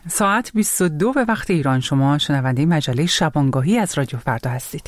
ساعت 22 به وقت ایران. شما شنونده مجله شبانگاهی از رادیو فردا هستید.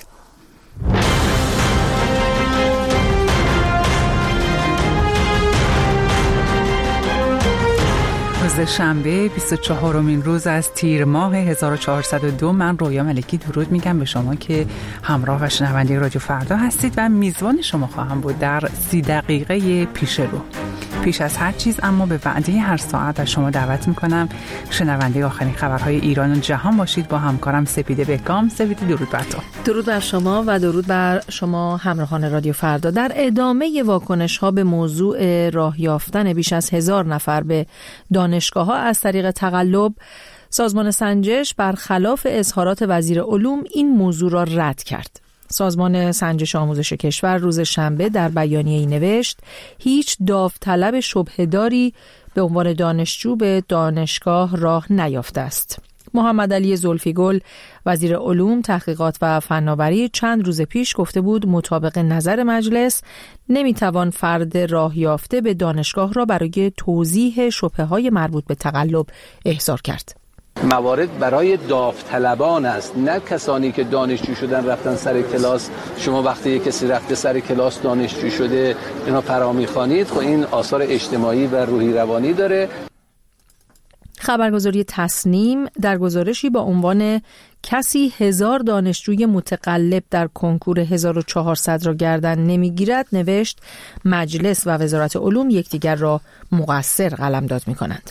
روز شنبه 24مین روز از تیر ماه 1402. من رویا ملکی درود میگم به شما که همراه و شنونده رادیو فردا هستید و میزبان شما خواهم بود در 30 دقیقه پیش رو. پیش از هر چیز اما به وعده هر ساعت از شما دعوت میکنم شنونده آخرین خبرهای ایران و جهان باشید با همکارم سپیده بهکام. سپیده درود بر تو. درود بر شما و درود بر شما همراهان رادیو فردا. در ادامه واکنش ها به موضوع راه یافتن بیش از 1000 نفر به دانشگاه ها از طریق تقلب، سازمان سنجش برخلاف اظهارات وزیر علوم این موضوع را رد کرد. سازمان سنجش آموزش کشور روز شنبه در بیانیه‌ای نوشت هیچ داوطلب شبهه‌داری به عنوان دانشجو به دانشگاه راه نیافته است. محمد علی زلفیگل وزیر علوم، تحقیقات و فناوری چند روز پیش گفته بود مطابق نظر مجلس نمیتوان فرد راه یافته به دانشگاه را برای توضیح شبهه‌های مربوط به تقلب احضار کرد. موارد برای داوطلبان است، نه کسانی که دانشجو شدن رفتن سر کلاس. شما وقتی یک کسی رفته سر کلاس دانشجو شده اینا فرامی خوانید، خب این آثار اجتماعی و روحی روانی داره. خبرگزاری تصنیم در گزارشی با عنوان کسی 1000 دانشجوی متقلب در کنکور 1400 را گردن نمیگیرد نوشت مجلس و وزارت علوم یکدیگر را مقصر قلمداد می‌کنند.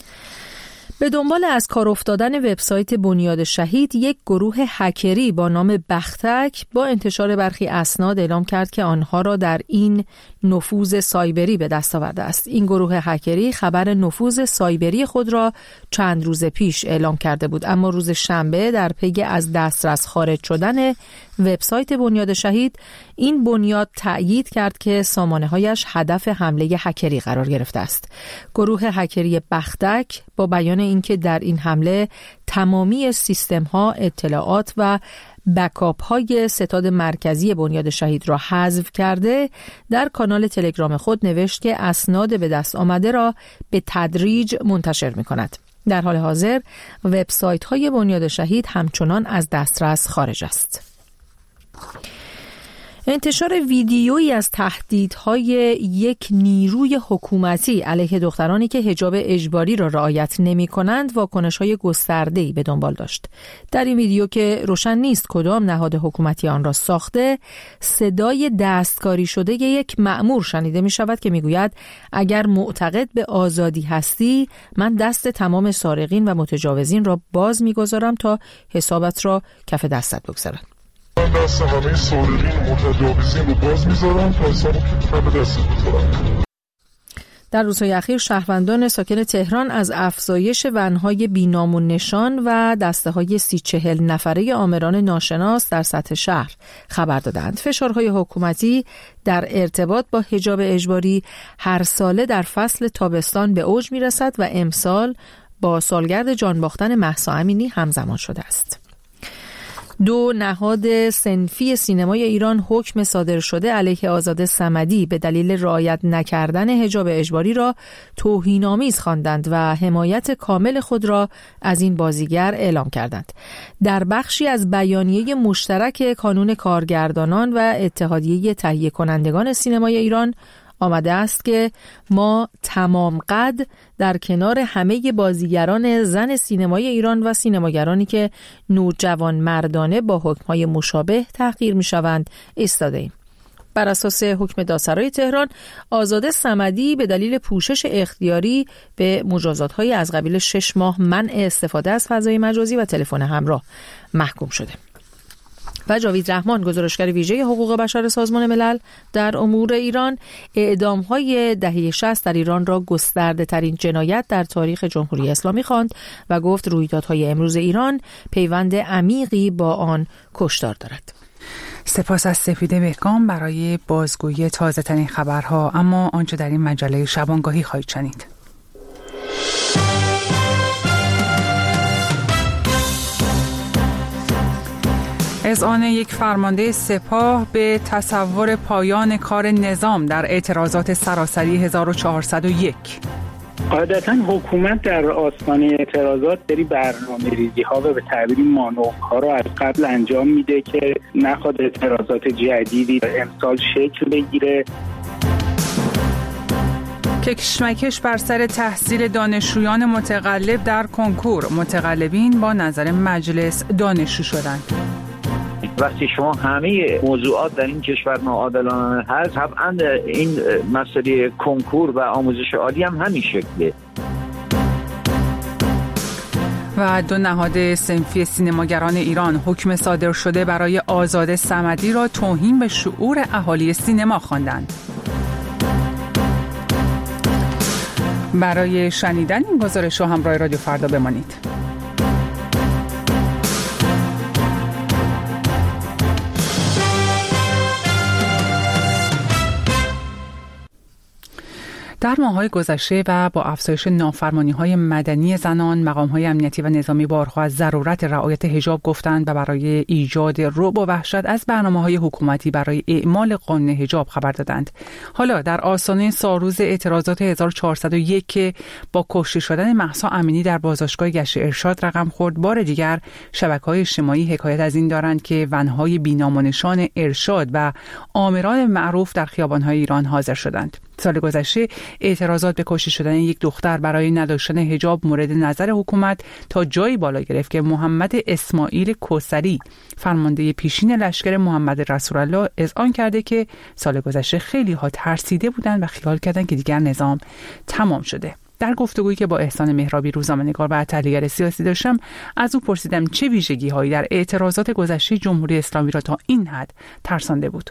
به دنبال از کار افتادن وبسایت بنیاد شهید، یک گروه هکری با نام بختک با انتشار برخی اسناد اعلام کرد که آنها را در این نفوذ سایبری به دست آورده است. این گروه هکری خبر نفوذ سایبری خود را چند روز پیش اعلام کرده بود، اما روز شنبه در پی از دسترس خارج شدن وبسایت بنیاد شهید، این بنیاد تأیید کرد که سامانه‌هایش هدف حمله هکری قرار گرفته است. گروه هکری بختک با بیان اینکه در این حمله تمامی سیستم‌ها، اطلاعات و بکاپ‌های ستاد مرکزی بنیاد شهید را حذف کرده، در کانال تلگرام خود نوشت که اسناد به دست آمده را به تدریج منتشر می‌کند. در حال حاضر وبسایت‌های بنیاد شهید همچنان از دسترس خارج است. انتشار ویدیویی از تهدیدهای یک نیروی حکومتی علیه دخترانی که حجاب اجباری را رعایت نمی‌کنند واکنش‌های گسترده‌ای به دنبال داشت. در این ویدیو که روشن نیست کدام نهاد حکومتی آن را ساخته، صدای دستکاری شده یک مأمور شنیده می‌شود که می‌گوید اگر معتقد به آزادی هستی، من دست تمام سارقین و متجاوزین را باز می‌گذارم تا حسابت را کف دستت بگذارم. من دست همه سارقین و متجاوزین رو باز میذارم تا حسابو کف دست بگذارم. در روزهای اخیر شهروندان ساکن تهران از افزایش ونهای بی‌نام و نشان و دسته‌های 30-40 نفره آمران ناشناس در سطح شهر خبر دادند. فشارهای حکومتی در ارتباط با حجاب اجباری هر ساله در فصل تابستان به اوج میرسد و امسال با سالگرد جان باختن مهسا امینی همزمان شده است. 2 نهاد صنفی سینمای ایران حکم صادر شده علیه آزاده صمدی به دلیل رعایت نکردن حجاب اجباری را توهین‌آمیز خواندند و حمایت کامل خود را از این بازیگر اعلام کردند. در بخشی از بیانیه مشترک کانون کارگردانان و اتحادیه تهیه کنندگان سینمای ایران آمده است که ما تمام قد در کنار همه بازیگران زن سینمای ایران و سینماگرانی که نوجوان مردانه با حکم‌های مشابه تحقیر می‌شوند ایستاده‌ایم. بر اساس حکم دادسرای تهران، آزاده صمدی به دلیل پوشش اختیاری به مجازات‌های از قبیل 6 ماه منع استفاده از فضای مجازی و تلفن همراه محکوم شده. و جاوید رحمان، گزارشگر ویژه حقوق بشر سازمان ملل در امور ایران، اعدام‌های دهه 60 در ایران را گسترده‌ترین جنایت در تاریخ جمهوری اسلامی خواند و گفت رویدادهای امروز ایران پیوند عمیقی با آن کشتار دارد. سپاس از سپیده بهکام برای بازگویی تازه‌ترین خبرها. اما آنچه در این مجله شبانگاهی خواهید شنید. اذعان یک فرمانده سپاه به تصور پایان کار نظام در اعتراضات سراسری 1401. قاعدتا حکومت در آستانه اعتراضات سری برنامه‌ریزی‌ها و به تعبیری مانورها را از قبل انجام میده که نخواد اعتراضات جدیدی امسال شکل بگیره. کشمکش بر سر تحصیل دانشجویان متقلب در کنکور. متقلبین با نظر مجلس دانشجو شدند. وقتی شما همه موضوعات در این کشور ناعادلانه هست، طبعا این مسئله کنکور و آموزش عالی هم همین شکله. و 2 نهاد صنفی سینماگران ایران حکم صادر شده برای آزاده صمدی را توهین به شعور اهالی سینما خواندند. برای شنیدن این گزارش همراه رادیو فردا بمانید. در ماه‌های گذشته و با افزایش نافرمانی‌های مدنی زنان، مقام‌های امنیتی و نظامی بارها از ضرورت رعایت حجاب گفتند و برای ایجاد رعب و وحشت از برنامه‌های حکومتی برای اعمال قانون حجاب خبر دادند. حالا در آستانه سالروز اعتراضات 1401 که با کشته شدن مهسا امینی در بازداشتگاه گشت ارشاد رقم خورد، بار دیگر شبکه‌های اجتماعی حکایت از این دارند که ون‌های بی‌نام و نشان ارشاد و آمران معروف در خیابان‌های ایران حاضر شدند. سال گذشته اعتراضات به کشته شدن یک دختر برای نداشتن حجاب مورد نظر حکومت تا جایی بالا گرفت که محمد اسماعیل کوثری، فرمانده پیشین لشکر محمد رسول الله، اذعان کرده که سال گذشته خیلی ها ترسیده بودند و خیال کردند که دیگر نظام تمام شده. در گفتگویی که با احسان مهرابی، روزنامه‌نگار و تحلیلگر سیاسی داشتم، از او پرسیدم چه ویژگی‌هایی در اعتراضات گذشته جمهوری اسلامی را تا این حد ترسانده بود.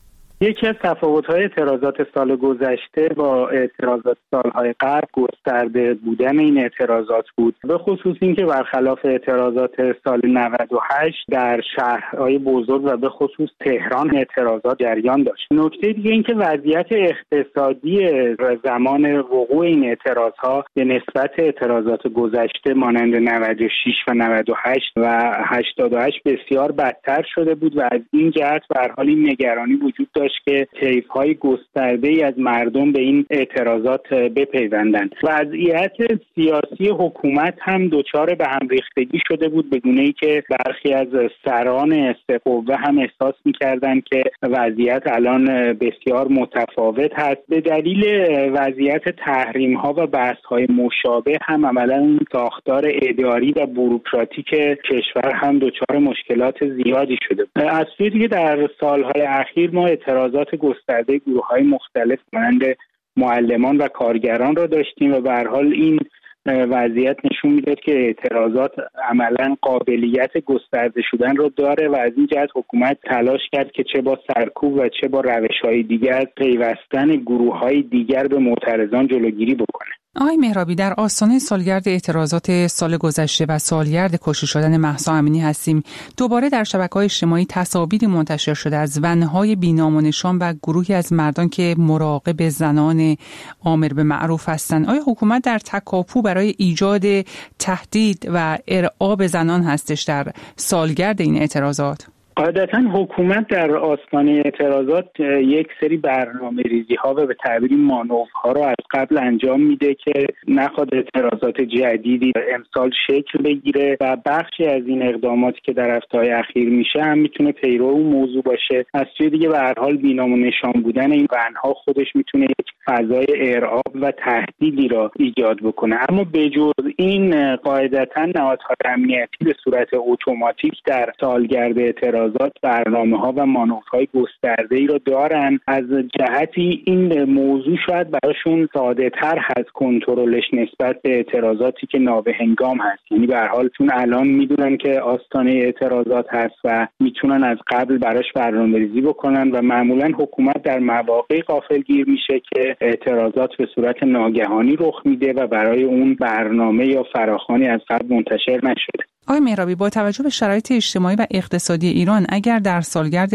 یکی از تفاوت‌های اعتراضات سال گذشته با اعتراضات سال‌های قبل گسترده بودن این اعتراضات بود، به خصوص اینکه برخلاف اعتراضات سال 98 در شهرهای بزرگ و به خصوص تهران اعتراضات جریان داشت. نکته دیگه این که وضعیت اقتصادی زمان وقوع این اعتراضها به نسبت اعتراضات گذشته مانند 96 و 98 و 88 بسیار بدتر شده بود و از این جهت به هر حال این نگرانی وجود داشت که طیف‌های گسترده‌ای از مردم به این اعتراضات بپیوندند. وضعیت سیاسی حکومت هم دچار به هم ریختگی شده بود، به گونه‌ای که برخی از سران قوه هم احساس می‌کردند که وضعیت الان بسیار متفاوت هست. به دلیل وضعیت تحریم‌ها و بحث‌های مشابه هم عملاً این ساختار اداری و بوروکراتیک کشور هم دچار مشکلات زیادی شده. از سوی دیگه در سال‌های اخیر ما اعتراضات گسترده گروه‌های مختلف مانند معلمان و کارگران را داشتیم و به هر حال این وضعیت نشون میداد که اعتراضات عملاً قابلیت گسترده شدن رو داره و از این جهت حکومت تلاش کرد که چه با سرکوب و چه با روش‌های دیگر از پیوستن گروه‌های دیگر به معترضان جلوگیری بکنه. آقای مهرابی، در آستانه سالگرد اعتراضات سال گذشته و سالگرد کشته شدن مهسا امینی هستیم. دوباره در شبکه‌های اجتماعی تصاویری منتشر شده از ون‌های بی‌نام و نشان و گروهی از مردان که مراقب زنان آمر به معروف هستند. آیا حکومت در تکاپو برای ایجاد تهدید و ارعاب زنان هستش در سالگرد این اعتراضات؟ قاعدتا حکومت در آستانه اعتراضات یک سری برنامه‌ریزی‌ها و به تعبیری مانورها را از قبل انجام میده که نخواد اعتراضات جدیدی امسال شکل بگیره و بخشی از این اقداماتی که در هفته‌های اخیر میشه هم میتونه پیرو اون موضوع باشه. از سوی دیگه به هر حال بی‌نام و نشان بودن این ونها خودش میتونه یک فضای ارعاب و تهدیدی را ایجاد بکنه. اما بجز این قاعدتا نهادهای امنیتی به صورت اتوماتیک در سالگرد اعتراضات برنامه‌ها و مانورهای گسترده‌ای را دارن. از جهتی این موضوع شاید براشون ساده‌تر هست کنترلش نسبت به اعتراضاتی که نابهنگام هست. یعنی به هر حال چون الان میدونن که آستانه اعتراضات هست و میتونن از قبل براش برنامه‌ریزی بکنن و معمولاً حکومت در مواقع غافلگیر میشه که اعتراضات به صورت ناگهانی رخ میده و برای اون برنامه یا فراخوانی از قبل منتشر نشده. آقای مهرابی، با توجه به شرایط اجتماعی و اقتصادی ایران، اگر در سالگرد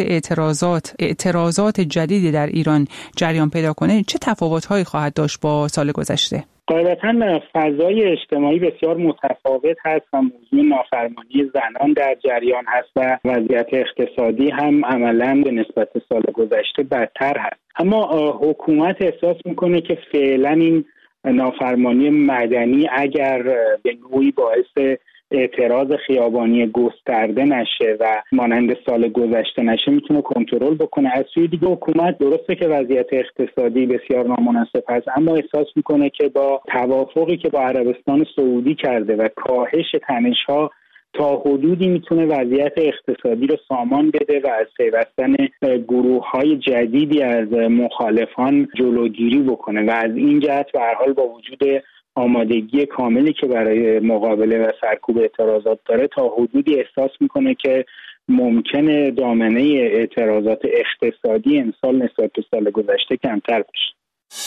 اعتراضات جدیدی در ایران جریان پیدا کنه، چه تفاوت‌هایی خواهد داشت با سال گذشته؟ قاعدتاً فضای اجتماعی بسیار متفاوت هست و موضوع نافرمانی زنان در جریان هست و وضعیت اقتصادی هم عملاً به نسبت سال گذشته بدتر هست. اما حکومت احساس میکنه که فعلاً این نافرمانی مدنی اگر به نوعی باعث اعتراض خیابانی گسترده نشه و مانند سال گذشته نشه میتونه کنترل بکنه. از سوی دیگه حکومت درسته که وضعیت اقتصادی بسیار نامناسب هست، اما احساس میکنه که با توافقی که با عربستان سعودی کرده و کاهش تنش‌ها تا حدودی میتونه وضعیت اقتصادی رو سامان بده و از پیوستن گروه‌های جدیدی از مخالفان جلوگیری بکنه و از این جهت به هر حال با وجود آمادگی کاملی که برای مقابله و سرکوب اعتراضات داره تا حدودی احساس میکنه که ممکنه دامنه اعتراضات اقتصادی امسال نسبت به سال گذشته کمتر بشه.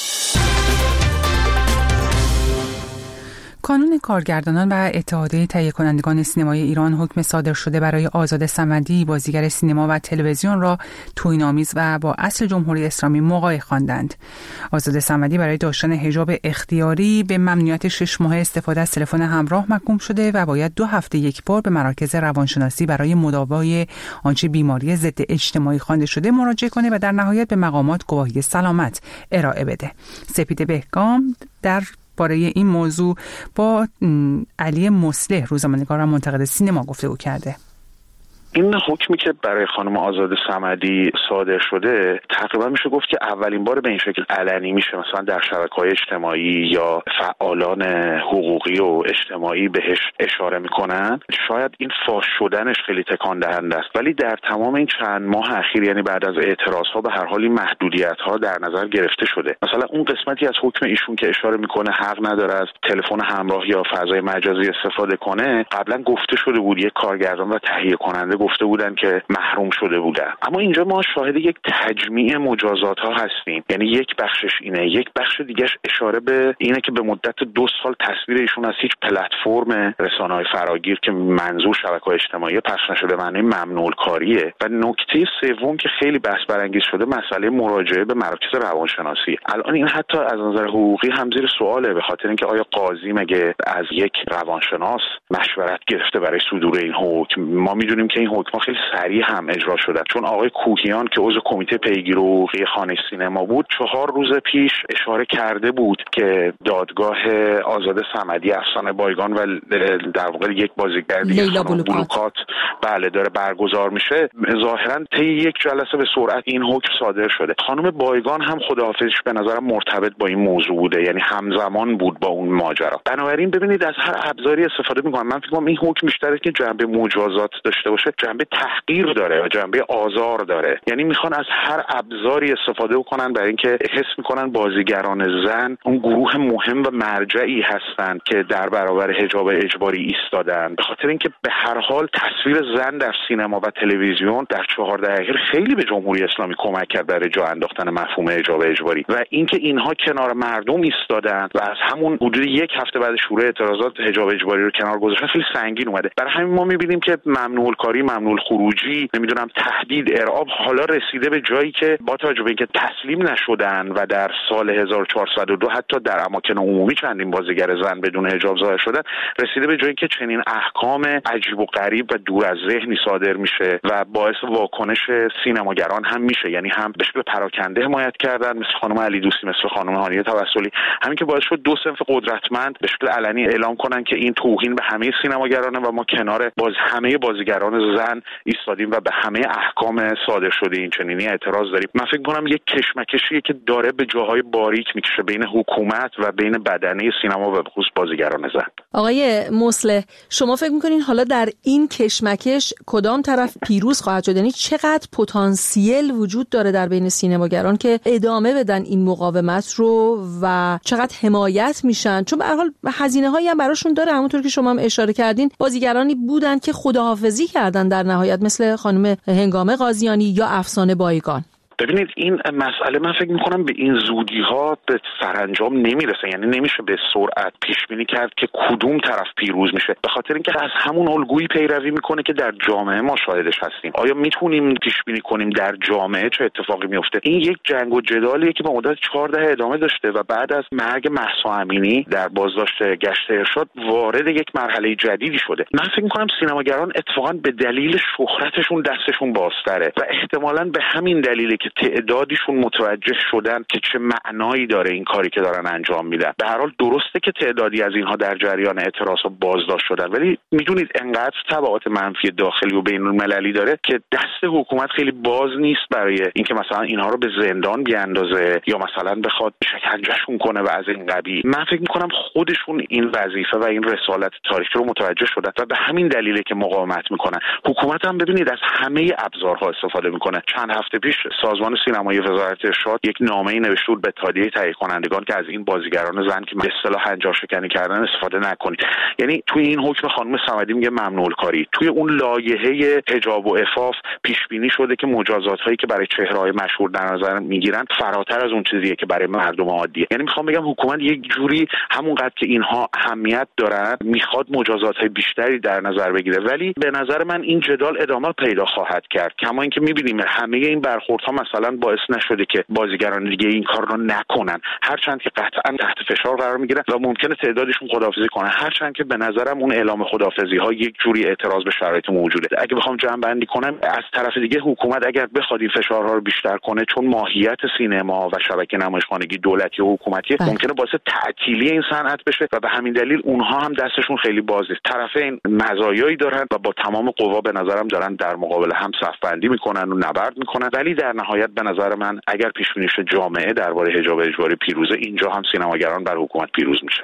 کانون کارگردانان و اتحادیه تهیه کنندگان سینمای ایران حکم صادر شده برای آزاد صمدی بازیگر سینما و تلویزیون را توهین‌آمیز و با اصل جمهوری اسلامی مقایع خواندند. آزاد صمدی برای داشتن حجاب اختیاری به ممنوعیت 6 ماه استفاده از تلفن همراه محکوم شده و باید 2 هفته یک بار به مراکز روانشناسی برای مداوای آنچه بیماری ضد اجتماعی خوانده شده مراجعه کنه و در نهایت به مقامات گواهی سلامت ارائه بده. سپید بهگام در باره این موضوع با علی مصلح روزنامه‌نگار و منتقد سینما گفتگو کرده. این حکمی که برای خانم آزاد صمدی صادر شده تقریبا میشه گفت که اولین بار به این شکل علنی میشه مثلا در شبکه‌های اجتماعی یا فعالان حقوقی و اجتماعی بهش اشاره میکنن. شاید این فاش شدنش خیلی تکان دهنده است، ولی در تمام این چند ماه اخیر، یعنی بعد از اعتراضها، به هر حال این محدودیت‌ها در نظر گرفته شده. مثلا اون قسمتی از حکم ایشون که اشاره میکنه حق نداره از تلفن همراه یا فضای مجازی استفاده کنه، قبلا گفته شده بود یک کارگردان و تهیه کننده گفته بودن که محروم شده بودن. اما اینجا ما شاهد یک تجمیع مجازات ها هستیم، یعنی یک بخشش اینه، یک بخش دیگهش اشاره به اینه که به مدت 2 سال تصویر ایشون از هیچ پلتفرم رسانه‌های فراگیر که منظور شبکه‌های اجتماعی پخش نشده به معنی ممنوع کاریه. و نکته سوم که خیلی بحث برانگیز شده مسئله مراجعه به مراکز روانشناسی. الان این حتی از نظر حقوقی هم زیر سواله، به خاطر اینکه آیا قاضی مگه از یک روانشناس مشورت گرفته برای صدور این حکم؟ ما میدونیم که این حکم خیلی سریع هم اجرا شدن، چون آقای کوهیان که عضو کمیته پیگیر حقوقی خانه سینما بود 4 روز پیش اشاره کرده بود که دادگاه آزاد صمدی افسانه بایگان و در واقع یک بازیگر دیگه بلوکات بله داره برگزار میشه. ظاهرا طی یک جلسه به سرعت این حکم صادر شده. خانم بایگان هم خداحافظیش به نظرم مرتبط با این موضوع بوده، یعنی همزمان بود با اون ماجرا. بنابراین ببینید از هر ابزاری استفاده میکنن. من فکر کنم این حکم بیشتره که جنبه مجازات داشته باشه، جنبه تحقیر داره و جنبه آزار داره. یعنی میخوان از هر ابزاری استفاده کنن برای اینکه حس میکنن بازیگران زن اون گروه مهم و مرجعی هستن که در برابر حجاب اجباری ایستادن. به خاطر اینکه به هر حال تصویر زن در سینما و تلویزیون در 4 دهه اخیر خیلی به جمهوری اسلامی کمک کرد برای جا انداختن مفهوم حجاب اجباری و اینکه اینها کنار مردم ایستادن و از همون حدود 1 هفته بعد شروع اعتراضات حجاب اجباری رو کنار گذاشتن خیلی سنگین اومده. برای همین ما میبینیم که ممنوع کاری، ممنوع خروجی، نمیدونم تهدید، ارعاب حالا رسیده به جایی که با توجه به اینکه تسلیم نشدن و در سال 1402 حتی در اماکن عمومی چندین بازیگر زن بدون حجاب ظاهر شدن، رسیده به جایی که چنین احکام عجیب و غریب و دور از ذهنی صادر میشه و باعث واکنش سینماگران هم میشه. یعنی هم به شکل پراکنده حمایت کردن مثل خانم علی دوستی، مثل خانم هانیه توسلی، همین که باعث شد 2 صنف قدرتمند به شکل علنی اعلام کنن که این توهین به همه سینماگرانه و ما کنار همه بازیگران زن ایستادیم و به همه احکام صادر شده این چنینی اعتراض داریم. من فکر کنم یک کشمکشیه که داره به جاهای باریک میکشه بین حکومت و بین بدنه سینما و به خصوص بازیگران زن. آقای مصلح، شما فکر میکنین حالا در این کشمکش کدام طرف پیروز خواهد شد؟ یعنی چقدر پتانسیل وجود داره در بین سینماگران که ادامه بدن این مقاومت رو و چقدر حمایت میشن؟ چون به هر حال هزینه‌هایی هم براشون داره. همونطور که شما هم اشاره کردین بازیگرانی بودن که خداحافظی کردن در نهایت، مثل خانم هنگامه قاضیانی یا افسانه بایگان. ببینید این مسئله من فکر میکنم به این زودی ها به سرانجام نمیرسه، یعنی نمیشه به سرعت پیش بینی کرد که کدوم طرف پیروز میشه، به خاطر اینکه از همون الگویی پیروی میکنه که در جامعه ما شاهدش هستیم. آیا میتونیم پیش بینی کنیم در جامعه چه اتفاقی میفته؟ این یک جنگ و جدالیه که به مدت 4 دهه ادامه داشته و بعد از مرگ مهسا امینی در بازداشت گشت ارشاد وارد یک مرحله جدیدی شده. من فکر میکنم سینماگران اتفاقا به دلیل شهرتشون دستشون بازتره و احتمالاً به همین دلیلی که که تعدادیشون متوجه شدن که چه معنایی داره این کاری که دارن انجام میدن. به هر حال درسته که تعدادی از اینها در جریان اعتراضها بازداشت شدن، ولی میدونید انقدر تبعات منفی داخلی و بین المللی داره که دست حکومت خیلی باز نیست برای اینکه مثلا اینها رو به زندان بیاندازه یا مثلا بخواد شکنجهشون کنه و از این قبیل. من فکر میکنم خودشون این وظیفه و این رسالت تاریخی رو متوجه شدن و به همین دلیله که مقاومت میکنن. حکومت هم ببینید از همه ابزارها استفاده میکنه. چند هفته پیش سازمان سینمایی وزارت ارشاد یک نامه‌ای نوشته بود به اتحادیه تهیه کنندگان که از این بازیگران زن که به اصطلاح هنجار شکنی کردن استفاده نکنید. یعنی توی این حکم خانم صمدی میگه ممنوع الکاری. توی اون لایحه حجاب و عفاف پیش بینی شده که مجازات هایی که برای چهره‌های مشهور در نظر میگیرن فراتر از اون چیزیه که برای مردم عادیه. یعنی میخوام بگم حکومت یک جوری همونقدر که اینها اهمیت دارن میخواد مجازات های بیشتری در نظر بگیره، ولی به نظر من این جدال ادامه پیدا خواهد کرد. کما اینکه میبینیم همه این برخوردها مثلا باعث نشده که بازیگران دیگه این کار رو نکنن، هرچند که قطعا تحت فشار قرار میگیرن و ممکنه تعدادشون خداحافظی کنن، هرچند که به نظرم اون اعلام خداحافظی ها یک جوری اعتراض به شرایط موجوده. اگه بخوام جمع بندی کنم، از طرف دیگه حکومت اگر بخواد این فشارها رو بیشتر کنه، چون ماهیت سینما و شبکه نمایشخانگی دولتی و حکومتی ممکنه باعث تعطیلی این صنعت بشه و به همین دلیل اونها هم دستشون خیلی بازه. طرفین مزایایی دارن و با تمام قوا به نظرم دارن در مقابل هم صف بندی میکنن و نبرد میکنن، ولی در نهایت به نظر من اگر پیش بینی شه جامعه درباره حجاب اجباری پیروزه، اینجا هم سینماگران بر حکومت پیروز میشه.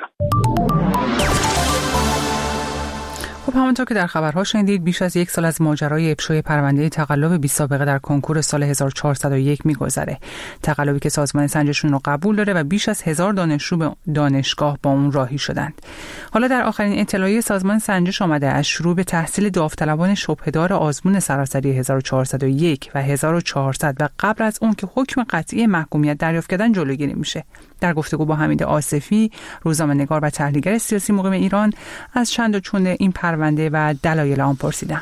خب همونطور که در خبرها شنیدید، بیش از 1 سال از ماجرای افشای پرونده تقلب بی سابقه در کنکور سال 1401 میگذره. تقلبی که سازمان سنجشون رو قبول داره و بیش از 1000 دانشجو به دانشگاه با اون راهی شدند. حالا در آخرین اطلاعیه سازمان سنجش آمده از شروع به تحصیل داوطلبان شبهدار آزمون سراسری 1401 و 1400 و قبل از اون که حکم قطعی محکومیت دریافت کردن جلوگیری میشه. در گفتگو با حمید آصفی، روزنامه‌نگار و تحلیلگر سیاسی مقیم ایران، از چند و چون این پرونده و دلایل آن پرسیدم.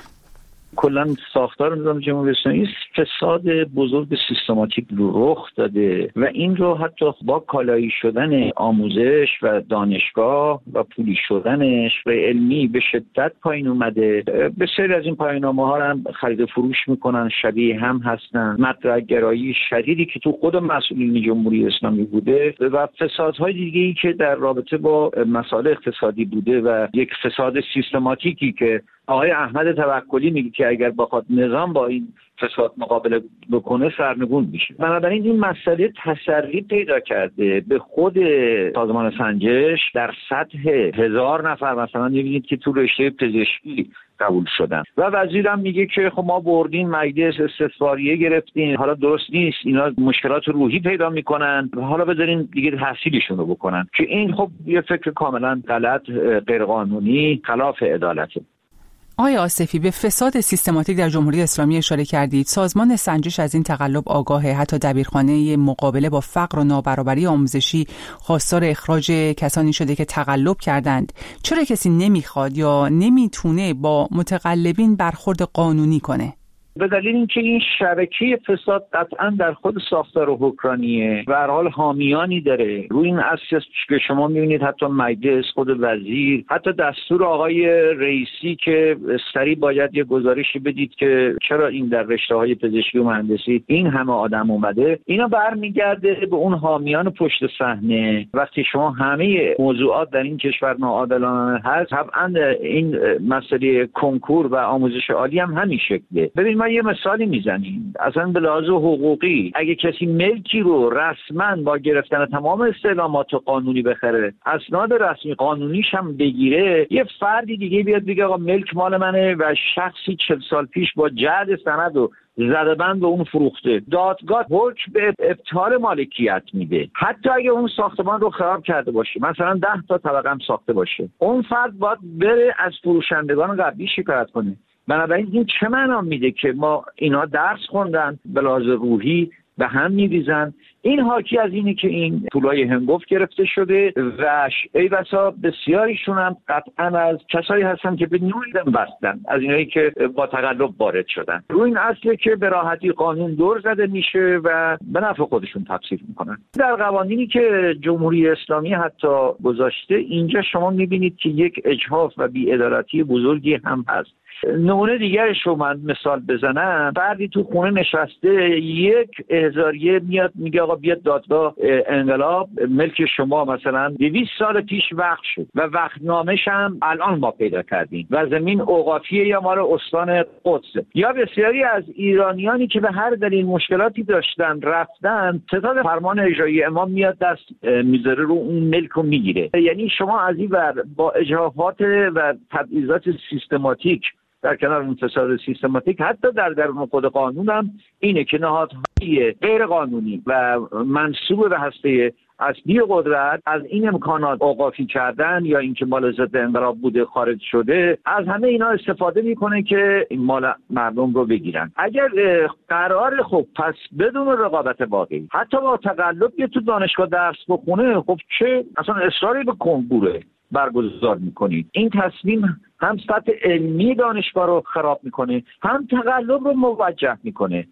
کلا ساختار نظام جمهوری اسلامی فساد بزرگ سیستماتیک رو رخ داده و این رو حتی با کالایی شدن آموزش و دانشگاه و پولی شدنش و علمی به شدت پایین اومده. بسیاری از این پایان‌نامه‌ها رو هم خرید فروش میکنن، شبیه هم هستن. مطرح گرایی شدیدی که تو خود مسئولین جمهوری اسلامی بوده و فسادهای دیگه‌ای که در رابطه با مسائل اقتصادی بوده و یک فساد سیستماتیکی که آقای احمد توکلی میگه که اگر بخواد نظام با این فساد مقابله بکنه سرنگون میشه. بنابراین این مسئله تسری پیدا کرده به خود سازمان سنجش در سطح 1000 نفر مثلا میبینید که تو رشته پزشکی قبول شدن و وزیرم میگه که خب ما بردین مجلس استثماریه گرفتین، حالا درست نیست، اینا مشکلات روحی پیدا میکنن، حالا بذارین دیگه تحصیلشون رو بکنن، که این خب یه فکر کاملا غلط، غیرقانونی، خلاف عدالته. آقای آصفی، به فساد سیستماتیک در جمهوری اسلامی اشاره کردید. سازمان سنجش از این تقلب آگاهه. حتی دبیرخانه مقابله با فقر و نابرابری آموزشی خواستار اخراج کسانی شده که تقلب کردند. چرا کسی نمیخواد یا نمیتونه با متقلبین برخورد قانونی کنه؟ به دلیل اینکه این شبکه فساد قطعا در خود ساختار و حکمرانیه و هر حال حامیانی داره. روی این اساس که شما می‌بینید حتی مجلس، خود وزیر، حتی دستور آقای رئیسی که سریع باید یه گزارشی بدید که چرا این در رشته‌های پزشکی و مهندسی این همه آدم اومده، اینا برمیگرده به اون حامیان پشت صحنه. وقتی شما همه موضوعات در این کشور ناعادلانه هست، طبعا این مسئله کنکور و آموزش عالی هم همین شکله. ببین ما یه مثالی میزنیم، اصلا به لحاظ حقوقی اگه کسی ملکی رو رسما با گرفتن تمام استعلامات قانونی بخره، اسناد رسمی قانونیش هم بگیره، یه فردی دیگه بیاد بگه آقا ملک مال منه و شخصی 40 سال پیش با جعد سند و زده بند به اون فروخته، دادگاه حکم به ابطال مالکیت میده. حتی اگه اون ساختمان رو خراب کرده باشه، مثلا 10 تا طبقه هم ساخته باشه، اون فرد باید بره از فروشندگان قبلی شکایت کنه. بنابراین این چه معنا میده که ما اینا درس خوندن، به لحاظ روحی به هم میریزن. این حاکی از اینه که این پولای هنگفت گرفته شده و ای بسا بسیاریشون هم قطعا از کسایی هستن که به نوعی بستن، از اینایی که با تقلب وارد شدن. روی این اصله که به راحتی قانون دور زده میشه و به نفع خودشون تفسیر میکنن. در قوانینی که جمهوری اسلامی حتی گذاشته، اینجا شما میبینید که یک اجحاف و بی‌عدالتی بزرگی هم هست. نمونه دیگرش رو من مثال بزنم، فردی تو خونه نشسته، یک احضاریه میاد میگه آقا بیاد دادگاه انقلاب ملک شما مثلا 200 سال پیش وقت شد و وقتنامه‌ش هم الان ما پیدا کردیم و زمین اوقافیه یا مال استان قدس. یا بسیاری از ایرانیانی که به هر دلیل مشکلاتی داشتن رفتن، ستاد فرمان اجرایی امام میاد دست میذاره رو اون ملک رو میگیره. یعنی شما از این ور با اجراءات و تبعیضات سیستماتیک در کنار اون فساد سیستماتیک، حتی در درون خود قانون هم اینه که نهادهای غیر قانونی و منسوب به هسته اصلی قدرت از این امکانات اوقافی کردن یا اینکه مال ضد انقلاب بوده خارج شده، از همه اینا استفاده میکنه که این مال مردم رو بگیرن. اگر قرار خب پس بدون رقابت واقعی حتی با تقلب یه تو دانشگاه درس بخونه، خب چه اصلا اصراری به کنکور برگزار میکنید؟ این تصمیم هم سطح علمی دانشگاه رو خراب میکنه، هم تقلب رو موجه میکنه.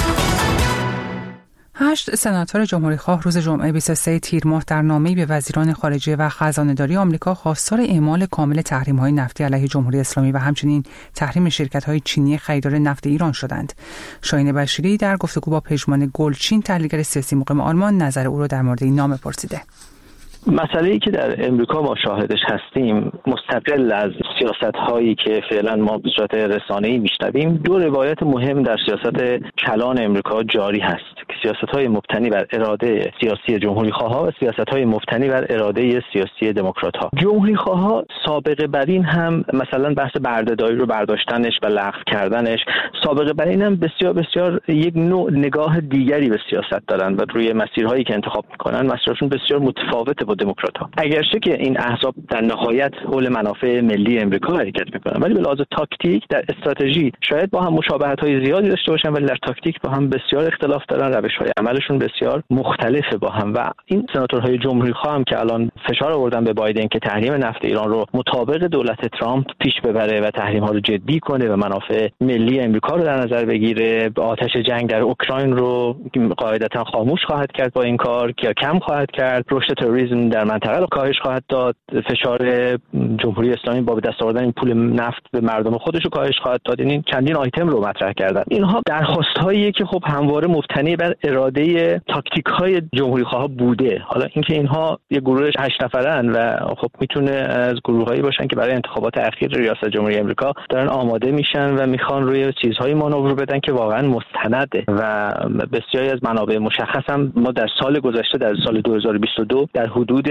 8 سناتور جمهوری‌خواه روز جمعه 23 تیر ماه در نامه‌ای به وزیران خارجه و خزانه‌داری آمریکا خواستار اعمال کامل تحریم‌های نفتی علیه جمهوری اسلامی و همچنین تحریم شرکت‌های چینی خریدار نفت ایران شدند. شاهین بشیری در گفتگو با پژمان گلچین تحلیلگر سیاسی مقیم آلمان نظر او را در مورد این نامه پرسیده. مسئله‌ای که در امریکا ما شاهدش هستیم، مستقل از سیاست‌هایی که فعلا ما به صورت رسانه‌ای میشنویم، دو روایت مهم در سیاست کلان امریکا جاری هست که سیاست‌های مبتنی بر اراده سیاسی جمهوری‌خواها و سیاست‌های مبتنی بر اراده سیاسی دموکرات‌ها. جمهوری‌خواها سابقه بر این هم مثلا بحث بردهداری رو برداشتنش و لغو کردنش، سابقه بر این هم بسیار بسیار یک نوع نگاه دیگری به سیاست دارن و روی مسیرهایی که انتخاب می‌کنن مسیرشون بسیار متفاوته با دموکرات‌ها. اگرچه که این احزاب در نهایت حول منافع ملی امریکا حرکت می‌کنن، ولی به لحاظ تاکتیک در استراتژی شاید با هم مشابهت‌های زیادی داشته باشن، ولی در تاکتیک با هم بسیار اختلاف دارن، روش‌های عملشون بسیار مختلفه با هم. و این سناتورهای جمهوری‌خواه هم که الان فشار آوردن به بایدن که تحریم نفت ایران رو مطابق دولت ترامپ پیش ببره و تحریم‌ها رو جدی کنه و منافع ملی امریکا رو در نظر بگیره، آتش جنگ در اوکراین رو قاعدتاً خاموش خواهد کرد با این کار یا کم خواهد کرد، رشد تروریسم در منطقه رو کاهش خواهد داد، فشار جمهوری اسلامی با به دست آوردن این پول نفت به مردم خودش رو کاهش خواهد داد. این چندین آیتم رو مطرح کردن. اینها درخواست‌هاییه که خب همواره مبتنی بر اراده تاکتیک‌های جمهوری‌خواه بوده. حالا اینکه اینها یه گروه 8 نفرن و خب میتونه از گروه‌هایی باشن که برای انتخابات اخیر ریاست جمهوری آمریکا دارن آماده میشن و میخوان روی چیزهای مانور بدن که واقعا مستنده و بسیاری از منابع مشخص هم ما در سال گذشته در سال 2022 در حدود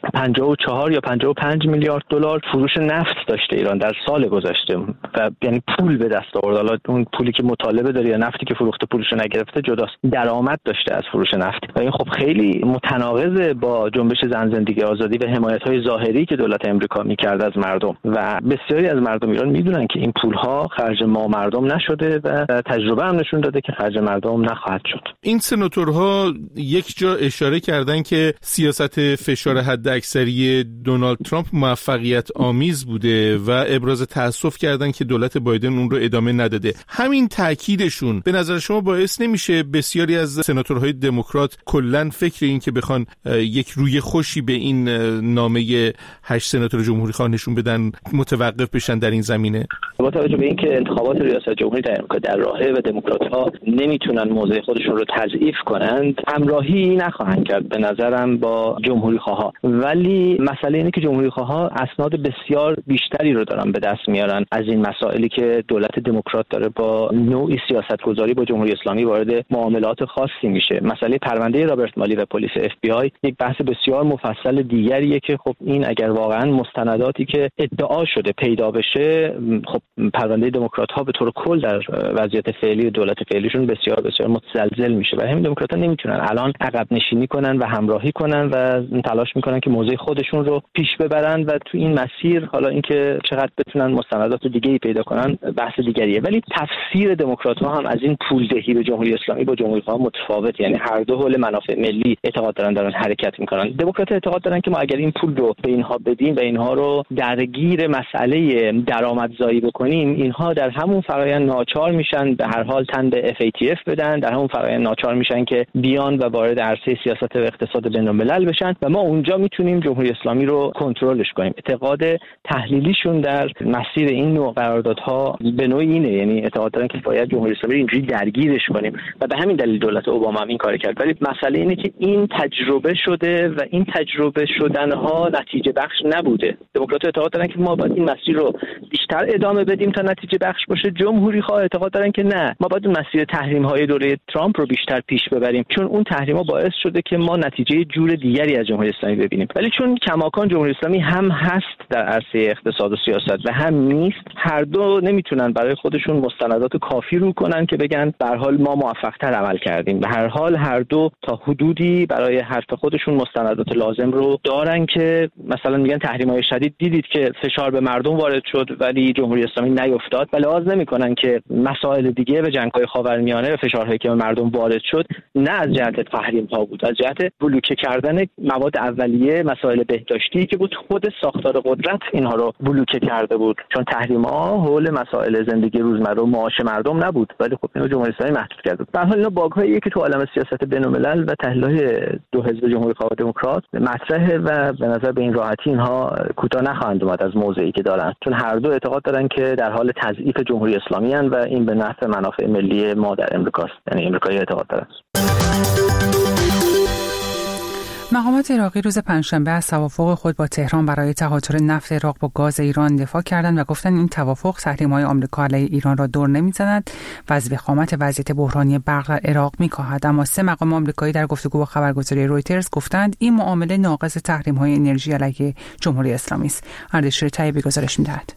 54 یا 55 میلیارد دلار فروش نفت داشته ایران در سال گذشته و یعنی پول به دست آورد. حالا اون پولی که مطالبه داره یا نفتی که فروخته پولش رو نگرفته جداست، درآمد داشته از فروش نفت و این خب خیلی متناقض با جنبش زن زندگی آزادی و حمایت‌های ظاهری که دولت امریکا می‌کرد از مردم و بسیاری از مردم ایران میدونن که این پول‌ها خرج ما مردم نشده و تجربه هم نشون داده که خرج مردم نخواهد شد. این سناتورها یک جا اشاره کردن که سیاست فشار حداکثری دونالد ترامپ موفقیت آمیز بوده و ابراز تأسف کردن که دولت بایدن اون رو ادامه نداده. همین تأکیدشون به نظر شما باعث نمیشه بسیاری از سناتورهای دموکرات کلاً فکر این که بخوان یک روی خوشی به این نامه 8 سناتور جمهوری خواه نشون بدن متوقف بشن در این زمینه؟ با توجه به اینکه انتخابات ریاست جمهوری در امریکا در راهه و دموکرات‌ها نمیتونن موضع خودشون رو تضعیف کنند، همراهی نخواهند کرد به نظرم با جمهوری‌خواها. ولی مسئله اینه که جمهوری‌خواها اسناد بسیار بیشتری رو دارن به دست میارن از این مسائلی که دولت دموکرات داره با نوعی سیاستگذاری با جمهوری اسلامی وارد معاملات خاصی میشه. مسئله پرونده رابرت مالی و پلیس FBI یک بحث بسیار مفصل دیگریه که خب این اگر واقعا مستنداتی که ادعا شده پیدا بشه، خب پرونده دموکرات‌ها به طور کل در وضعیت فعلی دولت فعلیشون بسیار بسیار متزلزل میشه و همین دموکرات‌ها نمیتونن الان عقب نشینی کنن و همراهی کنن و تلاش میکنن که موضع خودشون رو پیش ببرن و تو این مسیر حالا اینکه چقدر بتونن مستندات دیگه‌ای پیدا کنن بحث دیگریه. ولی تفسیر دموکرات‌ها هم از این پولدهی به جمهوری اسلامی با جمهوری‌خواه متفاوت، یعنی هر دو حول منافع ملی اعتقاد دارن حرکت میکنن. دموکرات‌ها اعتقاد دارن که ما اگر این پول رو به اینها بدیم و اینها رو درگیر مسئله درآمدزایی بکنیم کنیم، اینها در همون فرآیند ناچار میشن به هر حال تن به FATF بدن، در همون فرآیند ناچار میشن که بیان و وارد عرصه سیاست و اقتصاد بین‌الملل بشن و ما اونجا میتونیم جمهوری اسلامی رو کنترلش کنیم. اعتقاد تحلیلیشون در مسیر این نوع قراردادها به نوعی اینه، یعنی اعتقاد دارن که باید جمهوری اسلامی رو اینجوری درگیرش کنیم و به همین دلیل دولت اوباما هم این کار کرد. ولی مسئله اینه که این تجربه شده و این تجربه شدنها نتیجه بخش نبوده. دموکرات‌ها اعتقاد دارن که ما باید این مسیر رو بیشتر ادامه بدیم تا نتیجه بخش باشه. جمهوری‌ها اعتقاد دارن که نه، ما باید مسیر تحریم‌های دوره ترامپ رو بیشتر پیش ببریم، چون اون تحریم‌ها باعث شده که ما نتیجه جور دیگری از جمهوری اسلامی ببینیم. ولی چون کماکان جمهوری اسلامی هم هست در عرصه اقتصاد و سیاست و هم نیست، هر دو نمیتونن برای خودشون مستندات کافی رو کنن که بگن به هر حال ما موفق‌تر عمل کردیم. به هر حال هر دو تا حدودی برای حرف خودشون مستندات لازم رو دارن که مثلا میگن تحریم‌های شدید دیدید که فشار به مردم وارد شد ولی جمهوری اسلامی نیفتاد، و لحاظ نمی‌کنن که مسائل دیگه به جنگ‌های خاورمیانه و فشارهایی که به مردم وارد شد نه از جهت تحریم‌ها بود، از جهت بلوکه کردن مواد اولیه، مسائل بهداشتی که بود خود ساختار قدرت اینها رو بلوکه کرده بود، چون تحریم‌ها حول مسائل زندگی روزمره و معاش مردم نبود، ولی خب اینو جمهوری اسلامی محدود کرد. به هر حال اینا باگ‌هایی که تو عالم سیاست بین‌الملل و تحلیل‌های دو حزب جمهوری‌خواه و دموکرات مطرحه و به نظر به این راحتی اینها کوتاه نخواهند اومد از موضعی که دارن، چون هر دو اعتقاد دارن که در حال تضعیف جمهوری اسلامی هستند و این به نفع منافع ملی ما در امریکاست، یعنی امریکایی اعتقاد دارن. مقامات عراقی روز پنجشنبه از توافق خود با تهران برای تهاتر نفت عراق با گاز ایران دفاع کردند و گفتند این توافق تحریم‌های آمریکا علیه ایران را دور نمی‌زند و از وخامت وضعیت بحرانی برق در عراق می‌کاهد. اما سه مقام آمریکایی در گفتگو با خبرگزاری رویترز گفتند این معامله ناقض تحریم‌های انرژی علیه جمهوری اسلامی است. اردشیر طیبی گزارش می‌دهد.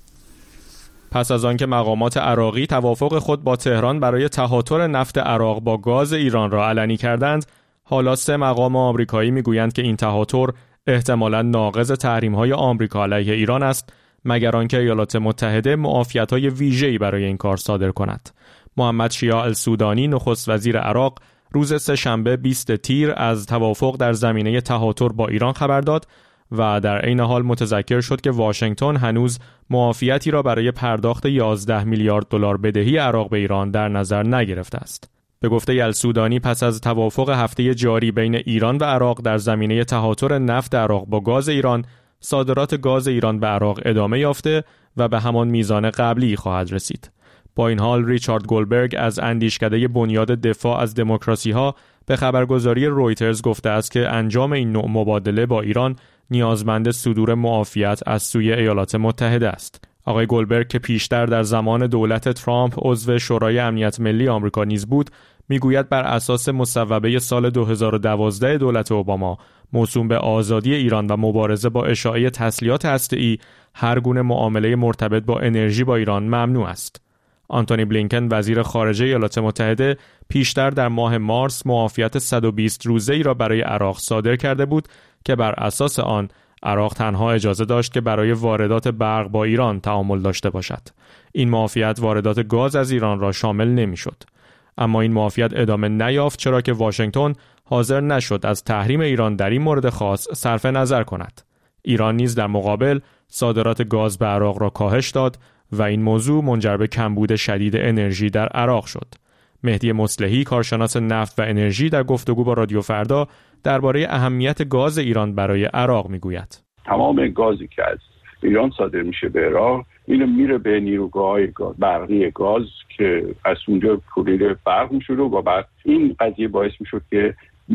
پس از آنکه مقامات عراقی توافق خود با تهران برای تهاتر نفت عراق با گاز ایران را علنی کردند، حالا سه مقام آمریکایی میگویند که این تهاتر احتمالاً ناقض تحریم‌های آمریکا علیه ایران است، مگر آنکه ایالات متحده معافیت‌های ویژه‌ای برای این کار صادر کند. محمد شیاع السودانی نخست وزیر عراق روز سه‌شنبه 20 تیر از توافق در زمینه تهاتر با ایران خبر داد و در عین حال متذکر شد که واشنگتن هنوز معافیتی را برای پرداخت 11 میلیارد دلار بدهی عراق به ایران در نظر نگرفته است. به گفته السودانی پس از توافق هفته جاری بین ایران و عراق در زمینه تهاتر نفت عراق با گاز ایران، صادرات گاز ایران به عراق ادامه یافته و به همان میزان قبلی خواهد رسید. با این حال ریچارد گولبرگ از اندیشکده بنیاد دفاع از دموکراسی‌ها به خبرگزاری رویترز گفته است که انجام این نوع مبادله با ایران نیازمند صدور معافیت از سوی ایالات متحده است. آقای گولبرگ که پیشتر در زمان دولت ترامپ عضو شورای امنیت ملی آمریکا نیز بود، میگوید بر اساس مصوبه سال 2012 دولت اوباما موسوم به آزادی ایران و مبارزه با اشاعه تسلیحات هسته‌ای، هر گونه معامله مرتبط با انرژی با ایران ممنوع است. آنتونی بلینکن وزیر خارجه ایالات متحده پیشتر در ماه مارس معافیت 120 روزه‌ای را برای عراق صادر کرده بود که بر اساس آن عراق تنها اجازه داشت که برای واردات برق با ایران تعامل داشته باشد. این معافیت واردات گاز از ایران را شامل نمی‌شد. اما این معافیت ادامه نیافت چرا که واشنگتن حاضر نشد از تحریم ایران در این مورد خاص صرف نظر کند. ایران نیز در مقابل صادرات گاز به عراق را کاهش داد و این موضوع منجر به کمبود شدید انرژی در عراق شد. مهدی مصلحی کارشناس نفت و انرژی در گفتگو با رادیو فردا درباره اهمیت گاز ایران برای عراق میگوید. تمام گازی که از ایران صادر میشه به عراق اینو میره به نیروگاه‌های برقی گاز که از اونجا تولید برق میشد و بعد این قضیه باعث میشد که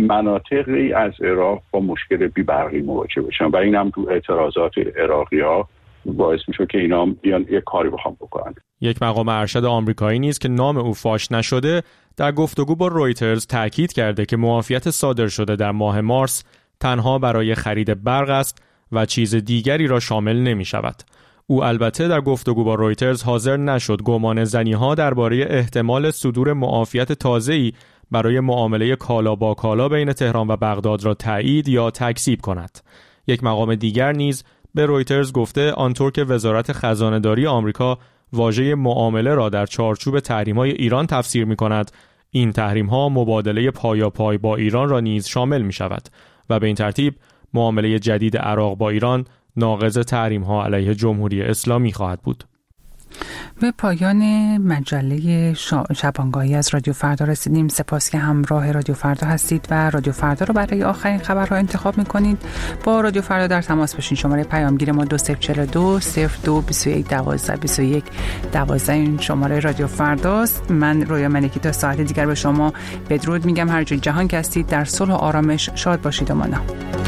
مناطقی از عراق با مشکل بی‌برقی مواجه بشن و این هم تو اعتراضات عراقی‌ها باعث میشه که اینا بیان یک کاری بخوام بکنن. یک مقام ارشد آمریکایی نیز که نام او فاش نشده در گفتگو با رویترز تاکید کرده که معافیت صادر شده در ماه مارس تنها برای خرید برق است و چیز دیگری را شامل نمی شود. او البته در گفتگو با رویترز حاضر نشد گمان زنی‌ها درباره احتمال صدور معافیت تازه‌ای برای معامله کالا با کالا بین تهران و بغداد را تایید یا تکذیب کند. یک مقام دیگر نیز به رویترز گفته آنطور که وزارت خزانه‌داری آمریکا واژه معامله را در چارچوب تحریم‌های ایران تفسیر می‌کند، این تحریم‌ها مبادله پایاپای با ایران را نیز شامل می‌شود و به این ترتیب معامله جدید عراق با ایران ناقض تحریم‌ها علیه جمهوری اسلامی خواهد بود. به پایان مجله شبانگاهی از رادیو فردا رسیدیم. سپاس که همراه رادیو فردا هستید و رادیو فردا رو برای آخرین خبرها انتخاب میکنید. با رادیو فردا در تماس باشین. شماره پیامگیر ما 2042 02 21 12 21 12 این شماره رادیو فرداست. من رویا ملکی تا ساعت دیگر به شما بدرود میگم. هر جای جهان که هستید در صلح و آرامش شاد باشید و مانا.